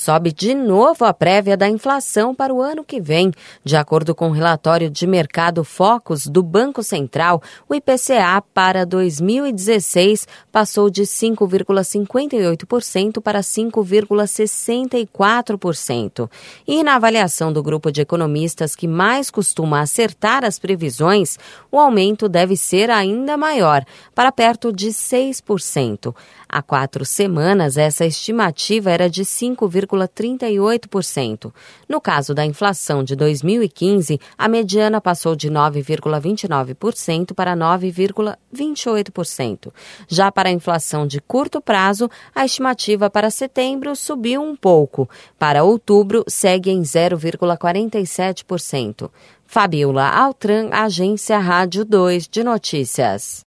Sobe de novo a prévia da inflação para o ano que vem. De acordo com o relatório de mercado Focus do Banco Central, o IPCA para 2016 passou de 5,58% para 5,64%. E na avaliação do grupo de economistas que mais costuma acertar as previsões, o aumento deve ser ainda maior, para perto de 6%. Há 4 semanas, essa estimativa era de 5,38%. No caso da inflação de 2015, a mediana passou de 9,29% para 9,28%. Já para a inflação de curto prazo, a estimativa para setembro subiu um pouco. Para outubro, segue em 0,47%. Fabiola Altran, Agência Rádio 2 de Notícias.